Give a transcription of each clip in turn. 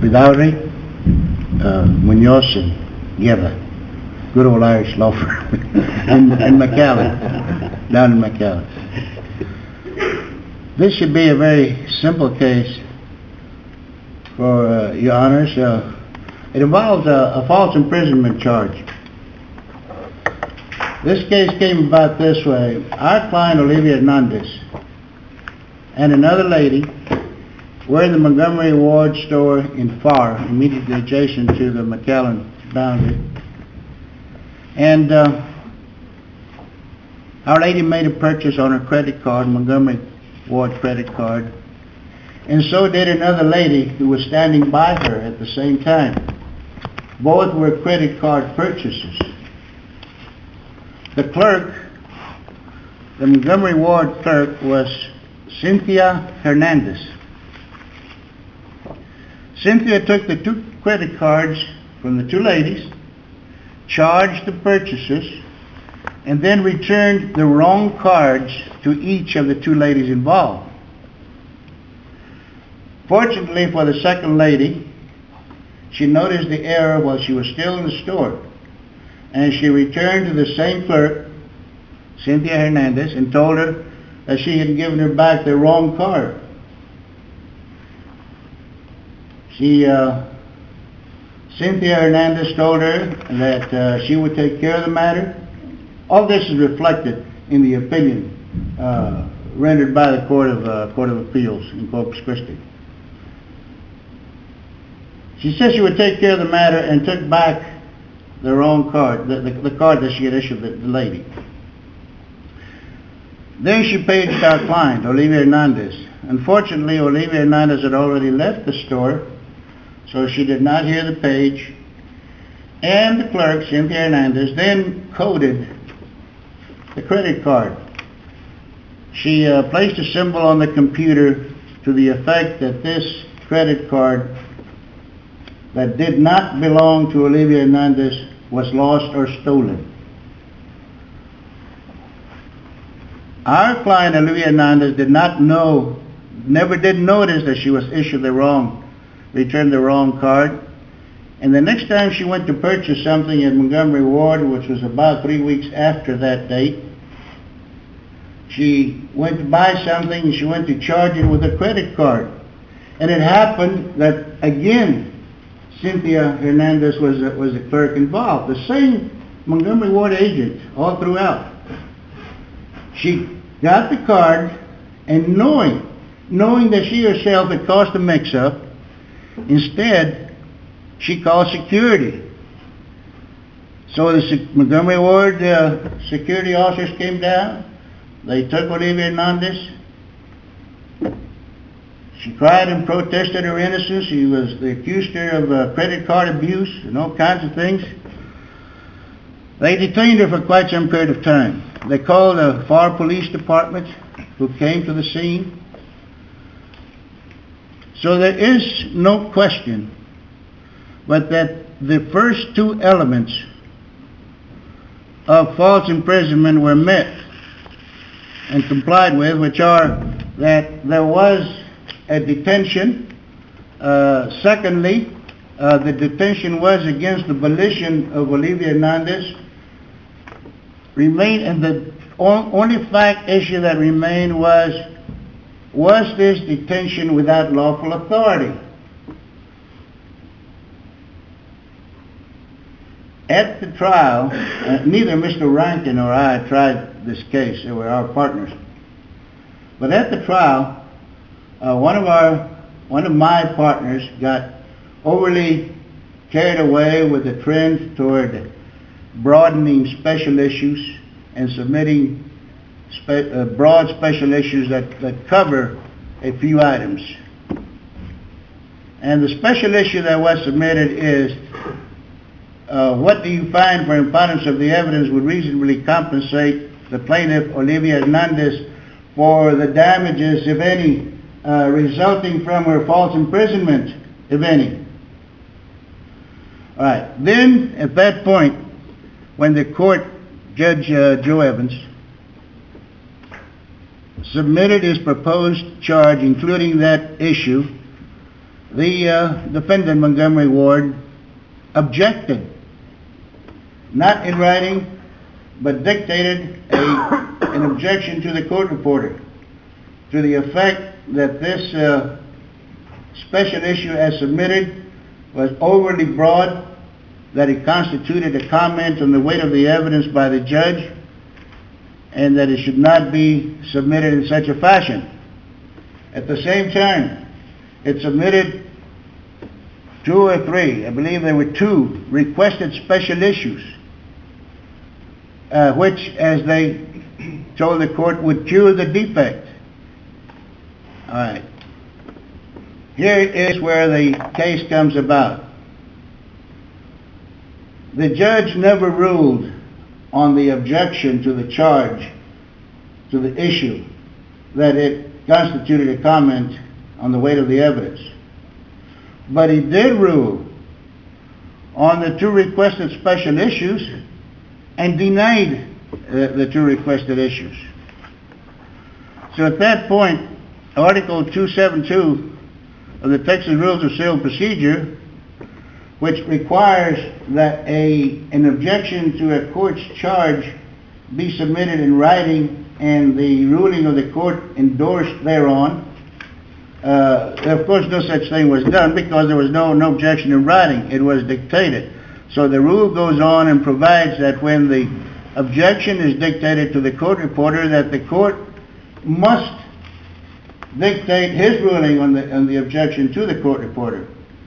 Vidauri, Munoz, and Guerra. Good old Irish law firm in McAllen, down in McAllen. This should be a very simple case for your honors. It involves a false imprisonment charge. This case came about this way. Our client, Olivia Hernandez, and another lady were in the Montgomery Ward store in Farr, immediately adjacent to the McAllen boundary. And our lady made a purchase on her credit card, Montgomery Ward credit card, and so did another lady who was standing by her at the same time. Both were credit card purchases. The clerk, the Montgomery Ward clerk, was Cynthia Hernandez. Cynthia took the two credit cards from the two ladies, charged the purchases, and then returned the wrong cards to each of the two ladies involved. Fortunately for the second lady, she noticed the error while she was still in the store, and she returned to the same clerk, Cynthia Hernandez, and told her that she had given her back the wrong card. Cynthia Hernandez told her that she would take care of the matter. All this is reflected in the opinion rendered by the Court of Appeals in Corpus Christi. She said she would take care of the matter and took back the wrong card, the card that she had issued the lady. Then she paged our client, Olivia Hernandez. Unfortunately, Olivia Hernandez had already left the store, so she did not hear the page. And the clerk, Cynthia Hernandez, then coded the credit card. She placed a symbol on the computer to the effect that this credit card that did not belong to Olivia Hernandez was lost or stolen. Our client, Olivia Hernandez, never did notice that she was issued returned the wrong card. And the next time she went to purchase something at Montgomery Ward, which was about 3 weeks after that date, she went to buy something and she went to charge it with a credit card. And it happened that, again, Cynthia Hernandez was the clerk involved. The same Montgomery Ward agent all throughout. She got the card, and knowing that she herself had caused a mix-up, instead she called security. So the Montgomery Ward security officers came down. They took Olivia Hernandez. She cried and protested her innocence. They accused her of credit card abuse and all kinds of things. They detained her for quite some period of time. They called the Farr Police Department, who came to the scene. So there is no question but that the first two elements of false imprisonment were met and complied with, which are that there was a detention. Secondly, the detention was against the volition of Olivia Hernandez. And the only fact issue that remained was this detention without lawful authority? At the trial, neither Mr. Rankin or I tried this case. They were our partners. But at the trial, one of my partners got overly carried away with the trend toward broadening special issues and submitting broad special issues that cover a few items. And the special issue that was submitted is, what do you find for imponderance of the evidence would reasonably compensate the plaintiff, Olivia Hernandez, for the damages, if any, resulting from her false imprisonment, if any? All right. Then, at that point, when the court, Judge Joe Evans, submitted his proposed charge, including that issue, the defendant, Montgomery Ward, objected, not in writing, but dictated an objection to the court reporter to the effect that this special issue as submitted was overly broad, that it constituted a comment on the weight of the evidence by the judge, and that it should not be submitted in such a fashion. At the same time, it submitted 2 or 3, I believe there were 2, requested special issues, which, as they told the court, would cure the defect. All right. Here is where the case comes about. The judge never ruled on the objection to the charge, to the issue, that it constituted a comment on the weight of the evidence. But he did rule on the 2 requested special issues and denied the 2 requested issues. So at that point, Article 272 of the Texas Rules of Civil Procedure, which requires that an objection to a court's charge be submitted in writing and the ruling of the court endorsed thereon. Of course, no such thing was done because there was no objection in writing. It was dictated. So the rule goes on and provides that when the objection is dictated to the court reporter, that the court must dictate his ruling on the objection to the court reporter.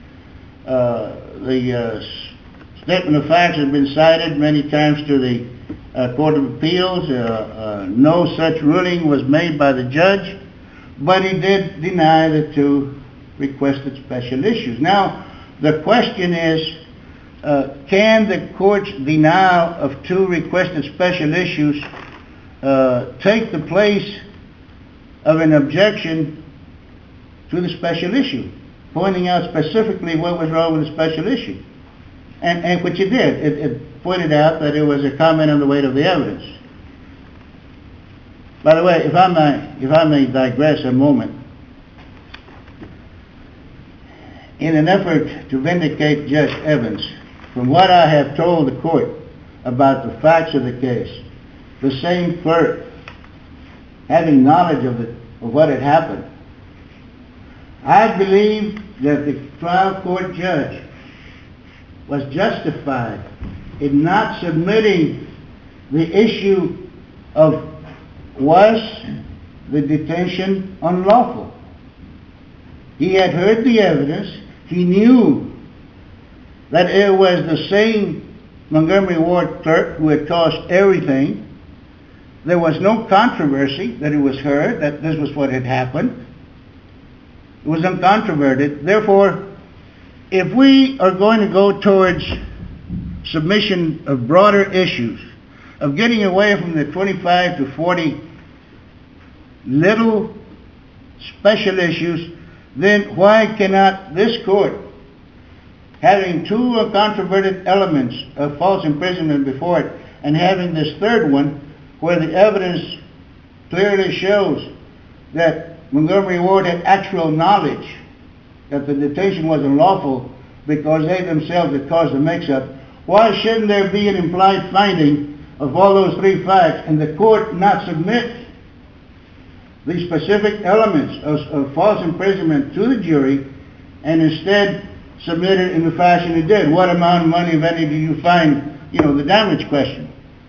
The statement of facts has been cited many times to the Court of Appeals. No such ruling was made by the judge, but he did deny the 2 requested special issues. Now, the question is, can the court's denial of 2 requested special issues take the place of an objection to the special issue, pointing out specifically what was wrong with the special issue? And which it did. It pointed out that it was a comment on the weight of the evidence. By the way, if I may digress a moment, in an effort to vindicate Judge Evans, from what I have told the court about the facts of the case, the same clerk, having knowledge of what had happened, I believe that the trial court judge was justified in not submitting the issue of was the detention unlawful. He had heard the evidence. He knew that it was the same Montgomery Ward clerk who had caused everything. There was no controversy that it was her, that this was what had happened. It was uncontroverted. Therefore, if we are going to go towards submission of broader issues, of getting away from the 25 to 40 little special issues, then why cannot this court, having 2 uncontroverted elements of false imprisonment before it, and having this 3rd one, where the evidence clearly shows that Montgomery Ward had actual knowledge that the detention was unlawful because they themselves had caused the mix-up, why shouldn't there be an implied finding of all those 3 facts and the court not submit the specific elements of false imprisonment to the jury and instead submit it in the fashion it did? What amount of money, if any, do you find, the damage question?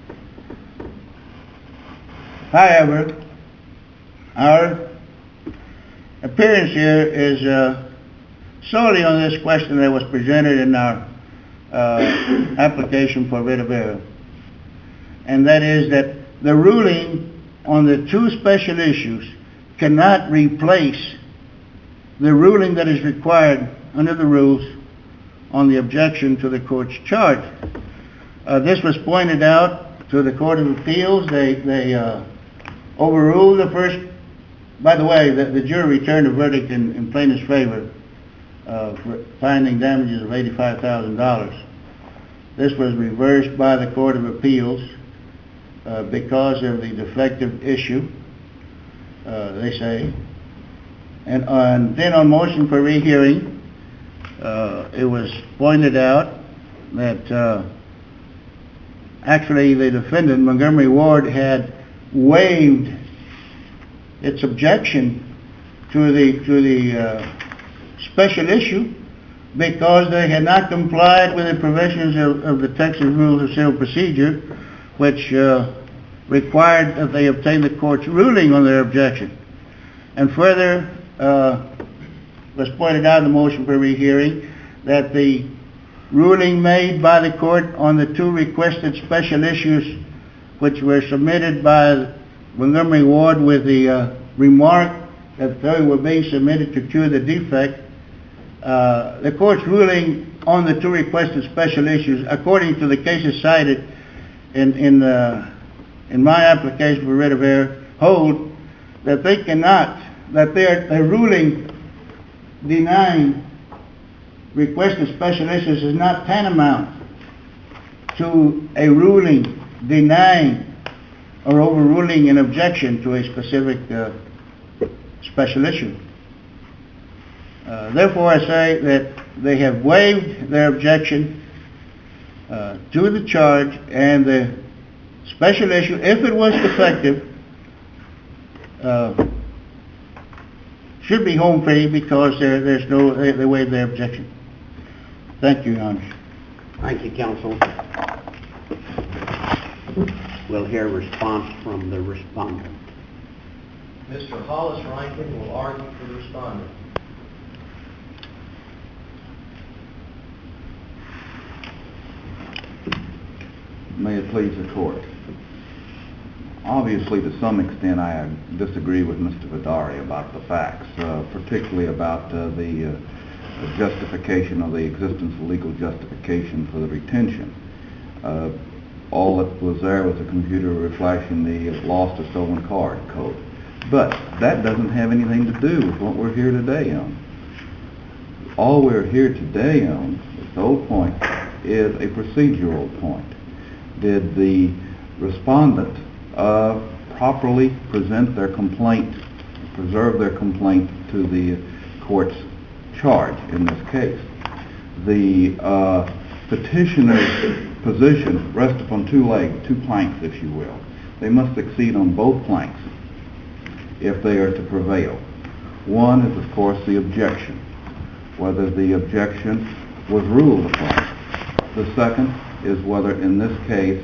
However, our appearance here is solely on this question that was presented in our application for writ of error, and that is that the ruling on the 2 special issues cannot replace the ruling that is required under the rules on the objection to the court's charge. This was pointed out to the Court of Appeals. They overruled the first. By the way, the jury returned a verdict in plaintiff's favor, for finding damages of $85,000. This was reversed by the Court of Appeals because of the defective issue, they say. And then on motion for rehearing, it was pointed out that actually the defendant, Montgomery Ward, had waived its objection to the special issue because they had not complied with the provisions of the Texas Rules of Civil Procedure, which required that they obtain the court's ruling on their objection. And further, was pointed out in the motion for rehearing that the ruling made by the court on the two requested special issues, which were submitted by Montgomery Ward with the remark that they were being submitted to cure the defect, the court's ruling on the two requested special issues, according to the cases cited in my application for writ of error, hold that they cannot, that their ruling denying requested special issues is not tantamount to a ruling denying or overruling an objection to a specific special issue. Therefore, I say that they have waived their objection to the charge, and the special issue, if it was defective, should be home free because there's no, they waived their objection. Thank you, Your Honor. Thank you, counsel. We'll hear a response from the respondent. Mr. Hollis Rankin will argue for the respondent. May it please the court. Obviously, to some extent, I disagree with Mr. Vidari about the facts, particularly about the justification of the existence of legal justification for the retention. All that was there was a computer flashing the lost or stolen card code. But that doesn't have anything to do with what we're here today on. All we're here today on, the whole point, is a procedural point. Did the respondent properly present their complaint, preserve their complaint to the court's charge in this case? The petitioner's position rests upon two legs, two planks, if you will. They must succeed on both planks if they are to prevail. One is, of course, the objection, whether the objection was ruled upon. The second is whether, in this case,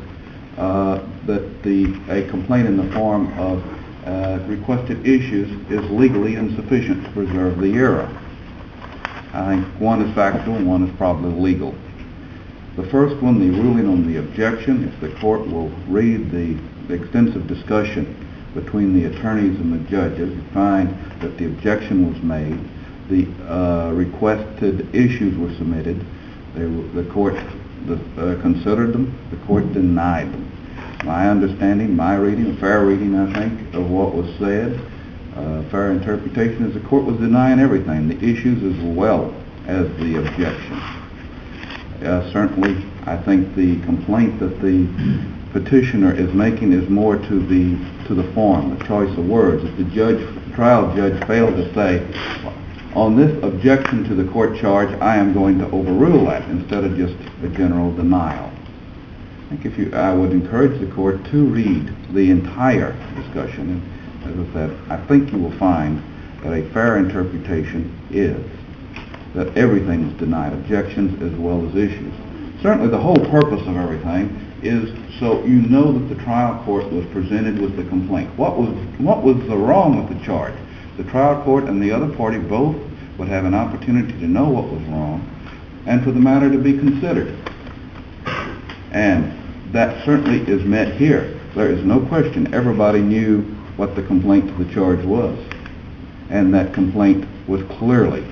that a complaint in the form of requested issues is legally insufficient to preserve the error. I think one is factual and one is probably legal. The first one, the ruling on the objection, if the court will read the extensive discussion between the attorneys and the judges, you find that the objection was made, the requested issues were submitted, the court considered them, the court denied them. My understanding, my reading, a fair reading, I think, of what was said, fair interpretation is the court was denying everything, the issues as well as the objection. Certainly, I think the complaint that the petitioner is making is more to the form, the choice of words. If the trial judge failed to say, on this objection to the court charge, I am going to overrule that instead of just a general denial. I think I would encourage the court to read the entire discussion. And as I said, I think you will find that a fair interpretation is that everything is denied, objections as well as issues. Certainly the whole purpose of everything is so you know that the trial court was presented with the complaint. What was the wrong with the charge? The trial court and the other party both would have an opportunity to know what was wrong and for the matter to be considered. And that certainly is met here. There is no question everybody knew what the complaint to the charge was. And that complaint was clearly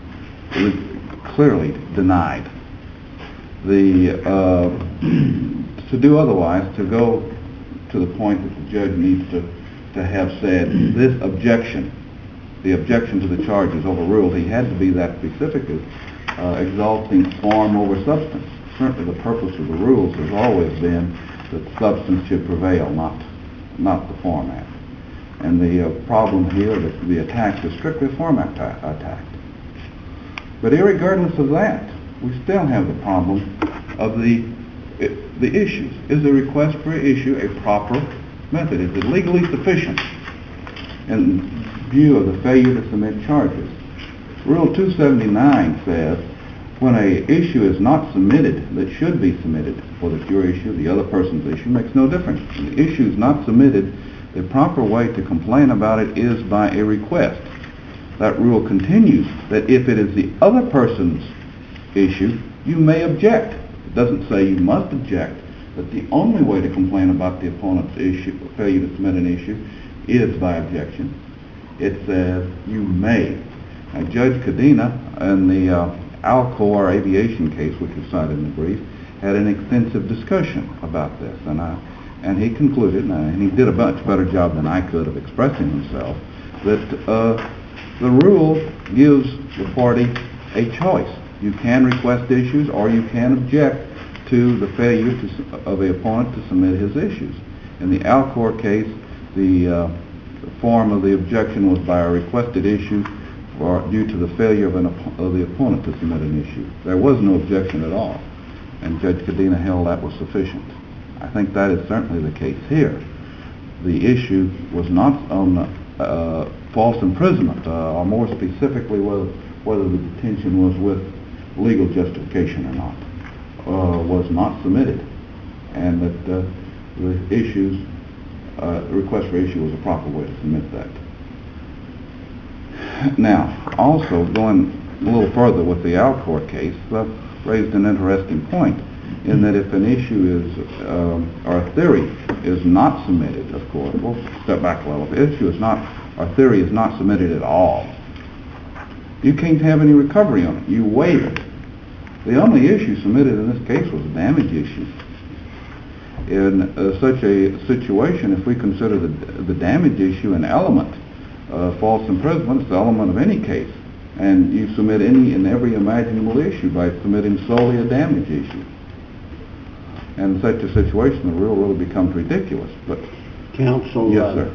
denied. To do otherwise, to go to the point that the judge needs to have said this objection, the objection to the charge is overruled, he had to be that specific as exalting form over substance. Certainly the purpose of the rules has always been that substance should prevail, not the format. And the problem here, the attack is strictly a format attack. But irregardless of that, we still have the problem of the issues. Is a request for issue a proper method? Is it legally sufficient in view of the failure to submit charges? Rule 279 says when a issue is not submitted that should be submitted, whether it's your issue, the other person's issue, makes no difference. When the issue is not submitted, the proper way to complain about it is by a request. That rule continues that if it is the other person's issue, you may object. It doesn't say you must object, but the only way to complain about the opponent's issue, failure to submit an issue, is by objection. It says you may. Now, Judge Cadena in the Alcor aviation case, which was cited in the brief, had an extensive discussion about this, and he concluded, and he did a much better job than I could of expressing himself, that the rule gives the party a choice. You can request issues, or you can object to the failure of the opponent to submit his issues. In the Alcor case, the form of the objection was by a requested issue or due to the failure of the opponent to submit an issue. There was no objection at all, and Judge Cadena held that was sufficient. I think that is certainly the case here. The issue was not on false imprisonment, or more specifically whether the detention was with legal justification or not, was not submitted, and that the request for issue was a proper way to submit that. Now, also going a little further with the Alcor case, raised an interesting point in that if an issue is, or a theory is not submitted, of course, we'll step back a little. If the issue is not, or theory is not submitted at all, you can't have any recovery on it. You waive it. The only issue submitted in this case was a damage issue. In such a situation, if we consider the damage issue an element of false imprisonment, it's the element of any case, and you submit any and every imaginable issue by submitting solely a damage issue. And in such a situation, the rule really becomes ridiculous. But Counsel, yes, sir.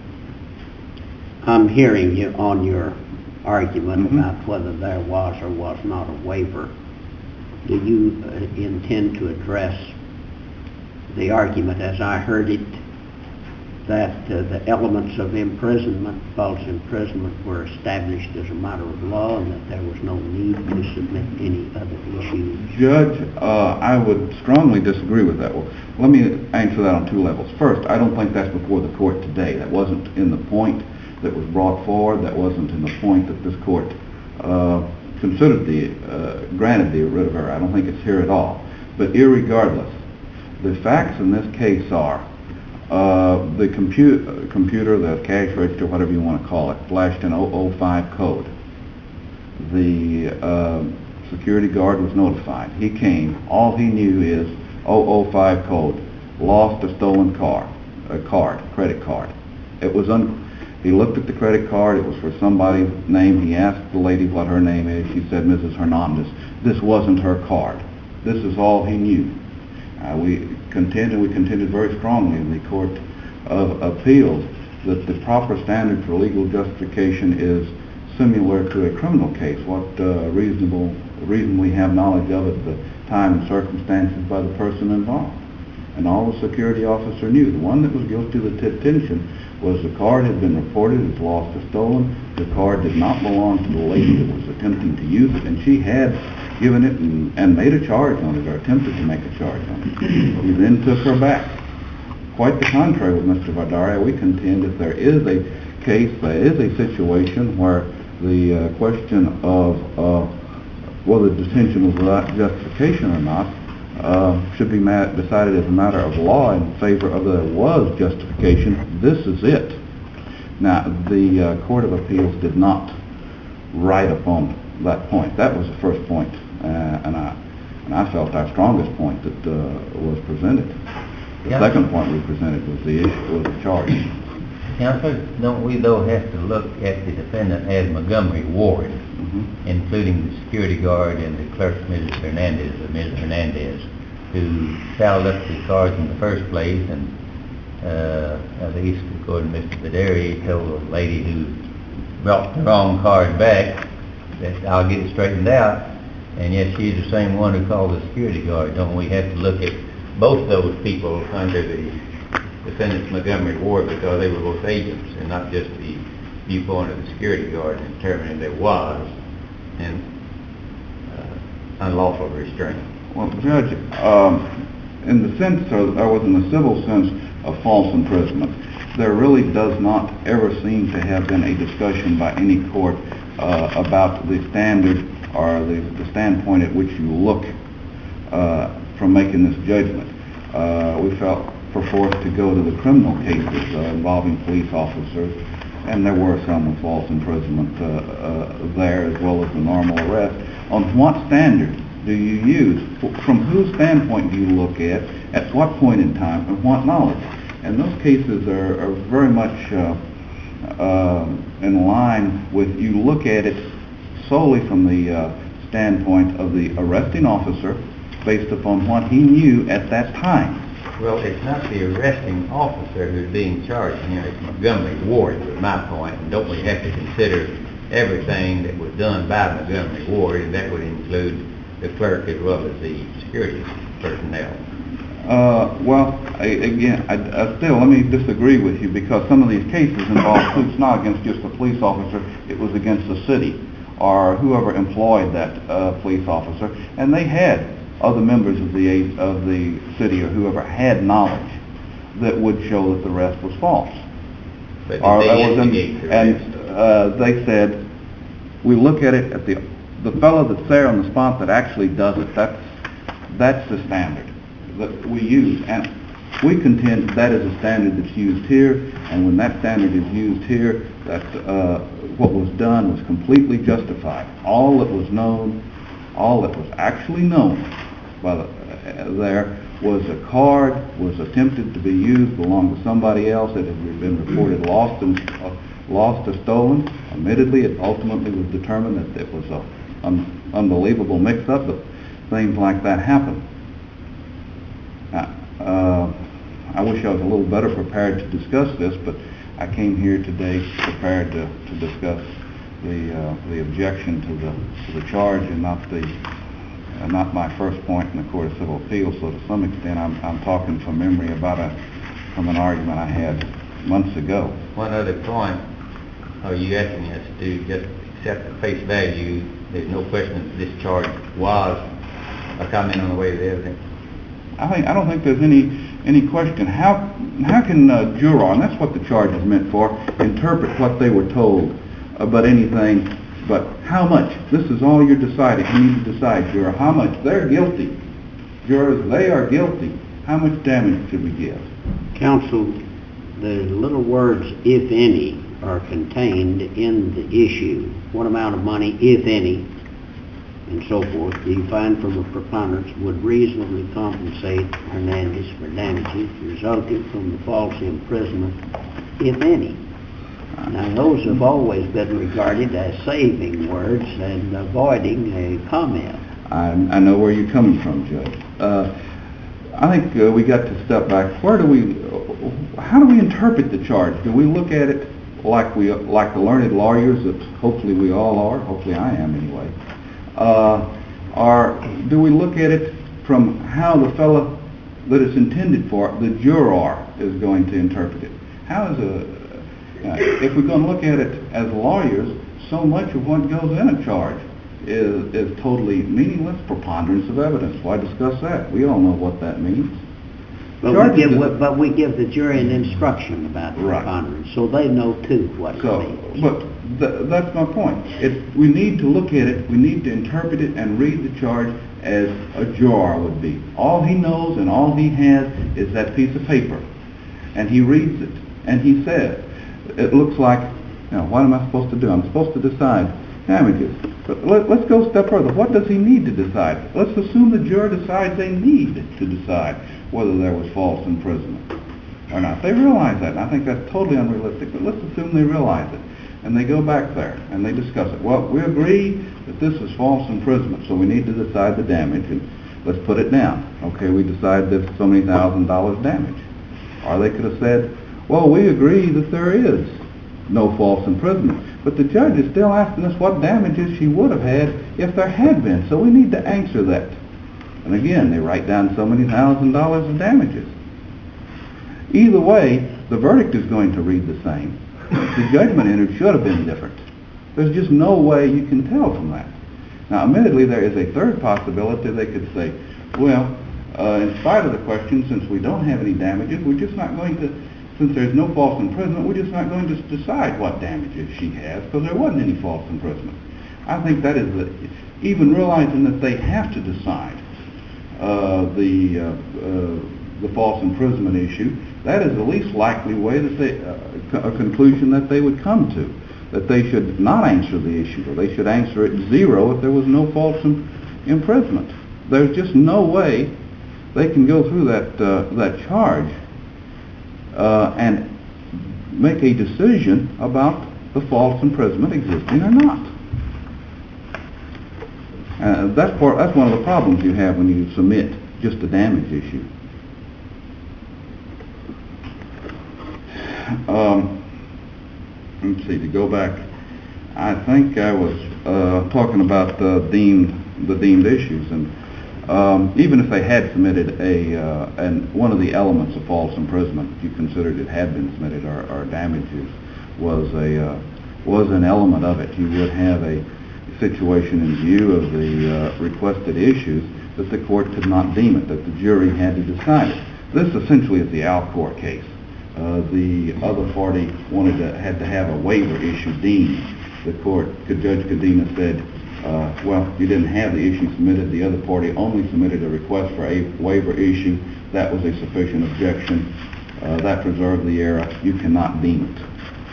I'm hearing you on your argument about whether there was or was not a waiver. Do you intend to address the argument as I heard it, that the elements of imprisonment, false imprisonment, were established as a matter of law and that there was no need to submit any other issues? Judge, I would strongly disagree with that. Well, let me answer that on two levels. First, I don't think that's before the court today. That wasn't in the point that was brought forward. That wasn't in the point that this court considered granted the writ of error. I don't think it's here at all. But irregardless, the facts in this case are the computer, the cash register, whatever you want to call it, flashed an 005 code. The security guard was notified. He came. All he knew is 005 code, lost a stolen credit card. It was he looked at the credit card. It was for somebody's name. He asked the lady what her name is. She said Mrs. Hernandez. This wasn't her card. This is all he knew. We contended very strongly in the Court of Appeals that the proper standard for legal justification is similar to a criminal case. What reason we have knowledge of at the time and circumstances by the person involved. And all the security officer knew. The one that was guilty of the detention was the card had been reported as lost or stolen. The card did not belong to the lady that was attempting to use it, and she had given it and made a charge on it, or attempted to make a charge on it. He then took her back. Quite the contrary with Mr. Vardaria. We contend if there is a case, there is a situation where the question of whether detention was without justification or not should be decided as a matter of law in favor of there was justification. This is it. Now, the Court of Appeals did not write upon that point. That was the first point, and I felt our strongest point that was presented. The second point we presented was the issue of the charge. Counselor, don't we though have to look at the defendant as Montgomery Ward, including the security guard and the clerk, Ms. Hernandez, who fouled up the cards in the first place, and at least according to Mr. Videri, told a lady who brought the wrong card back that I'll get it straightened out, and yet she's the same one who called the security guard. Don't we have to look at both those people under the defendant Montgomery Ward, because they were both agents, and not just the viewpoint of the security guard, and determining there was an unlawful restraint? Well, Judge, in the sense, or within the civil sense of false imprisonment, there really does not ever seem to have been a discussion by any court about the standard or the standpoint at which you look from making this judgment. We felt perforce to go to the criminal cases involving police officers, and there were some with false imprisonment there, as well as the normal arrest. On what standard do you use? From whose standpoint do you look at what point in time, and what knowledge? And those cases are very much in line with, you look at it solely from the standpoint of the arresting officer based upon what he knew at that time. Well, it's not the arresting officer who's being charged here. It's Montgomery Ward, was my point. And don't we have to consider everything that was done by Montgomery Ward, and that would include the clerk as well as the security personnel? Well, again, I still, let me disagree with you, because some of these cases involve suits not against just the police officer, it was against the city or whoever employed that police officer, and they had other members of the city or whoever had knowledge that would show that the arrest was false. But they instigate the arrest? And they said, we look at it at the fellow that's there on the spot that actually does it. That's the standard that we use, and we contend that is a standard that's used here. And when that standard is used here, that what was done was completely justified. All that was known, all that was actually known by there was a card was attempted to be used, belonged to somebody else. It had been reported lost or stolen. Admittedly, it ultimately was determined that it was an unbelievable mix-up, but things like that happen. I wish I was a little better prepared to discuss this, but I came here today prepared to discuss the objection to the charge, and not my first point in the Court of Civil Appeals. So to some extent, I'm talking from memory from an argument I had months ago. One other point: are you asking us to just accept the face value? There's no question that this charge was a comment on the way of the evidence. I don't think there's any question. How can a juror, and that's what the charge is meant for, interpret what they were told about anything but how much? This is all you're deciding. You need to decide, juror, how much. They're guilty. Jurors, they are guilty. How much damage should we give? Counsel, the little words, if any, are contained in the issue. What amount of money, if any, and so forth, do you find from a preponderance would reasonably compensate Hernandez for damages resulting from the false imprisonment, if any? Now, those have always been regarded as saving words and avoiding a comment. I know where you're coming from, Judge. I think we got to step back. How do we interpret the charge? Do we look at it like the learned lawyers that hopefully we all are, hopefully I am anyway, or do we look at it from how the fellow that it's intended for, the juror, is going to interpret it? If we're going to look at it as lawyers, so much of what goes in a charge is totally meaningless. Preponderance of evidence. Why discuss that? We all know what that means. But we give the jury an instruction about preponderance, so they know too what it means. But that's my point. We need to look at it, we need to interpret it and read the charge as a juror would be. All he knows and all he has is that piece of paper. And he reads it, and he says, it looks like, what am I supposed to do? I'm supposed to decide damages. But let's go a step further. What does he need to decide? Let's assume the juror decides they need to decide whether there was false imprisonment or not. They realize that, and I think that's totally unrealistic, but let's assume they realize it. And they go back there, and they discuss it. Well, we agree that this is false imprisonment, so we need to decide the damage, and let's put it down. Okay, we decide there's so many $1,000 damage. Or they could have said, well, we agree that there is no false imprisonment. But the judge is still asking us what damages she would have had if there had been. So we need to answer that. And again, they write down so many $1,000s of damages. Either way, the verdict is going to read the same. The judgment entered should have been different. There's just no way you can tell from that. Now, admittedly, there is a third possibility. They could say, well, in spite of the question, since we don't have any damages, we're just not going to, since there's no false imprisonment, we're just not going to decide what damages she has because there wasn't any false imprisonment. I think that is, even realizing that they have to decide the false imprisonment issue, that is the least likely way that a conclusion that they would come to. That they should not answer the issue, or they should answer it 0 if there was no false imprisonment. There's just no way they can go through that charge and make a decision about the false imprisonment existing or not. That's one of the problems you have when you submit just a damage issue. Let's see, to go back, I think I was talking about the deemed issues, and even if they had submitted and one of the elements of false imprisonment, if you considered it had been submitted, or damages was an element of it, you would have a situation in view of the requested issues that the court could not deem it, that the jury had to decide it. This essentially is the Alcor case. The other party had to have a waiver issue deemed. Judge Cadena said, well, you didn't have the issue submitted. The other party only submitted a request for a waiver issue. That was a sufficient objection. That preserved the error. You cannot deem it.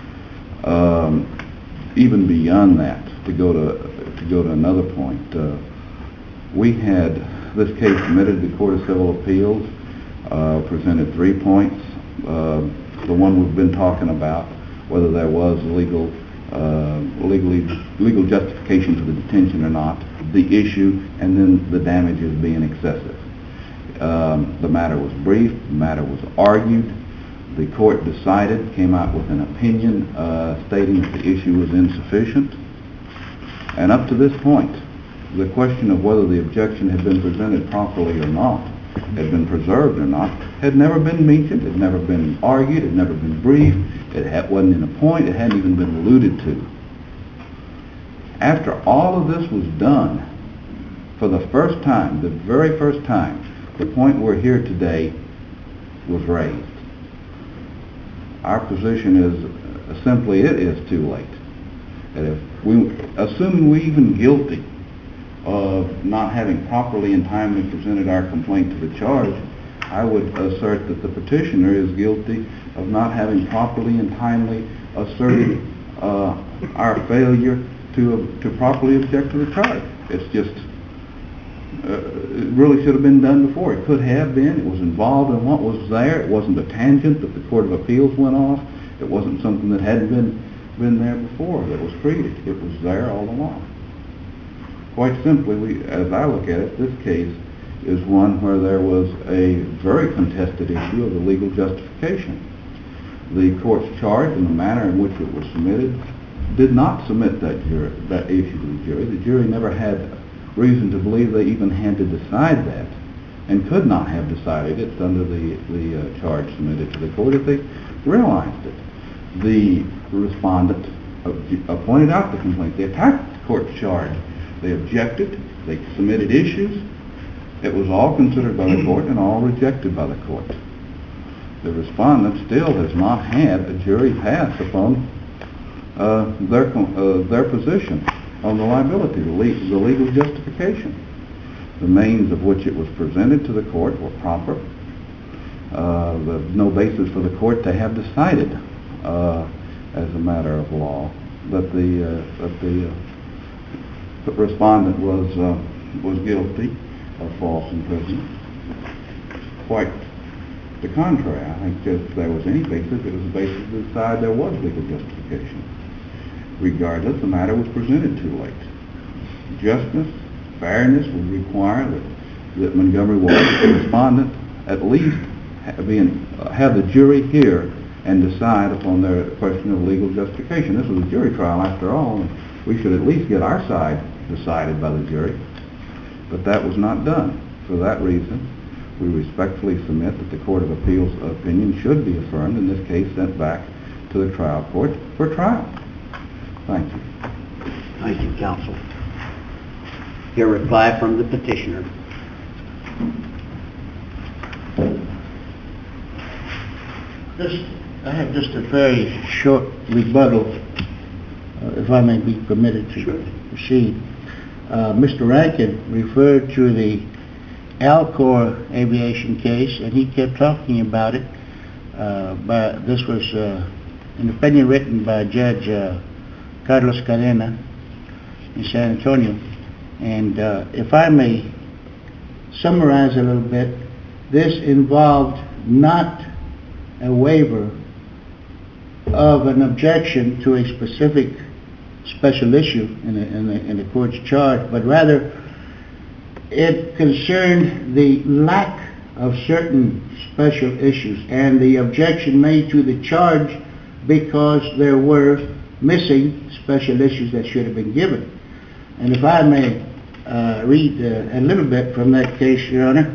Even beyond that, to go to another point, we had this case submitted to the Court of Civil Appeals, presented 3 points. The one we've been talking about, whether there was legal justification for the detention or not, the issue, and then the damages being excessive. The matter was briefed, the matter was argued, the court decided, came out with an opinion stating that the issue was insufficient, and up to this point, the question of whether the objection had been presented properly or not, had been preserved or not, had never been mentioned, had never been argued, had never been briefed, it wasn't in a point, it hadn't even been alluded to. After all of this was done, for the first time, the very first time, the point we're here today was raised. Our position is simply it is too late. That if assuming we're even guilty of not having properly and timely presented our complaint to the charge, I would assert that the petitioner is guilty of not having properly and timely asserted our failure to properly object to the charge. It's just, it really should have been done before. It could have been. It was involved in what was there. It wasn't a tangent that the Court of Appeals went off. It wasn't something that hadn't been there before that was created. It was there all along. Quite simply, as I look at it, this case is one where there was a very contested issue of the legal justification. The court's charge and the manner in which it was submitted did not submit that issue to the jury. The jury never had reason to believe they even had to decide that, and could not have decided it under the charge submitted to the court if they realized it. The respondent pointed out the complaint. They attacked the court's charge. They objected. They submitted issues. It was all considered by the court and all rejected by the court. The respondent still has not had a jury pass upon their position on the liability, the legal justification. The means of which it was presented to the court were proper. There's no basis for the court to have decided as a matter of law that the respondent was guilty of false imprisonment. Quite the contrary. I think if there was any basis, it was a basis to decide there was legal justification. Regardless, the matter was presented too late. Justice, fairness would require that Montgomery Ward, the respondent, at least have the jury hear and decide upon their question of legal justification. This was a jury trial after all, and we should at least get our side decided by the jury. But that was not done. For that reason, we respectfully submit that the Court of Appeals opinion should be affirmed, in this case sent back to the trial court for trial. Thank you. Thank you, counsel. Your reply from the petitioner. I have just a very short rebuttal, if I may be permitted to proceed. Mr. Rankin referred to the Alcor aviation case, and he kept talking about it. But this was an opinion written by Judge Carlos Cadena in San Antonio. And if I may summarize a little bit, this involved not a waiver of an objection to a specific special issue in the court's charge, but rather it concerned the lack of certain special issues and the objection made to the charge because there were missing special issues that should have been given. And if I may read a little bit from that case, Your Honor.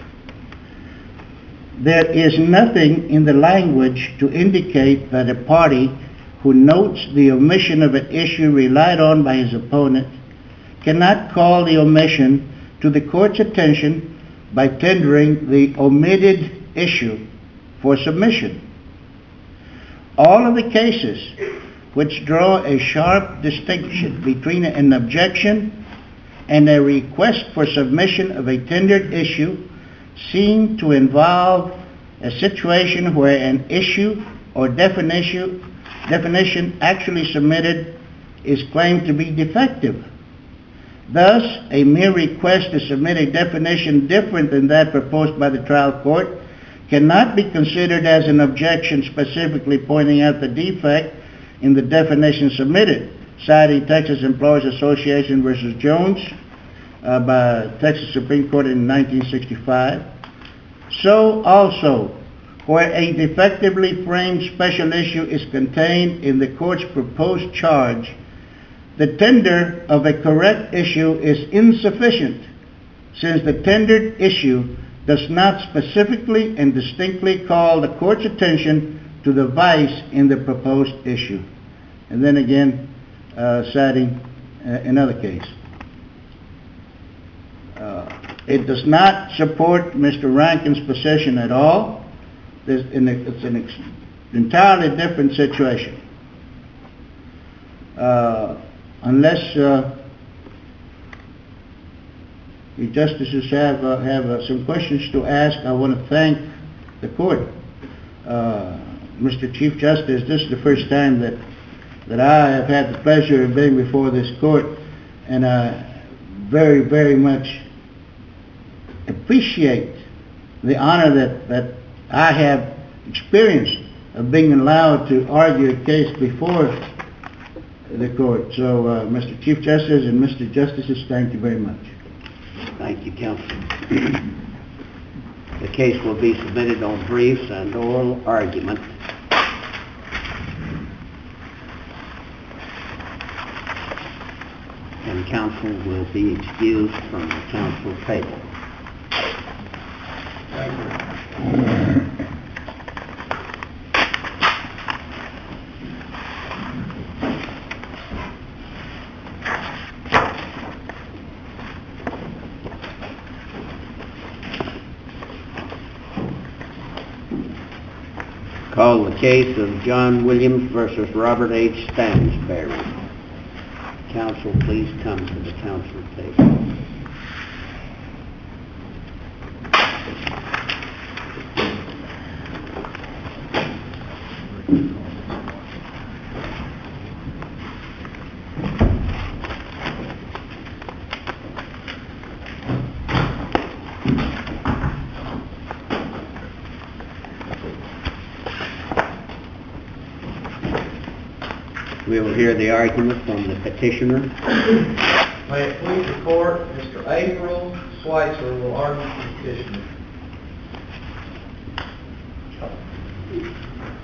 There is nothing in the language to indicate that a party who notes the omission of an issue relied on by his opponent cannot call the omission to the court's attention by tendering the omitted issue for submission. All of the cases which draw a sharp distinction between an objection and a request for submission of a tendered issue seem to involve a situation where an issue or definition actually submitted is claimed to be defective. Thus, a mere request to submit a definition different than that proposed by the trial court cannot be considered as an objection specifically pointing out the defect in the definition submitted, citing Texas Employees Association versus Jones by Texas Supreme Court in 1965. So also, where a defectively framed special issue is contained in the court's proposed charge, the tender of a correct issue is insufficient, since the tendered issue does not specifically and distinctly call the court's attention to the vice in the proposed issue. And then again, citing another case. It does not support Mr. Rankin's position at all. It's an entirely different situation. Unless the justices have some questions to ask, I want to thank the court. Mr. Chief Justice, this is the first time that I have had the pleasure of being before this court, and I very, very much appreciate the honor that I have experienced of being allowed to argue a case before the court. So, Mr. Chief Justice and Mr. Justices, thank you very much. Thank you, counsel. The case will be submitted on briefs and oral argument. And counsel will be excused from the counsel table. Thank you. Call the case of John Williams versus Robert H. Stansberry. Counsel, please come to the counsel table. We will hear the argument from the petitioner. May it please the court, Mr. April Schweitzer will argue for the petitioner.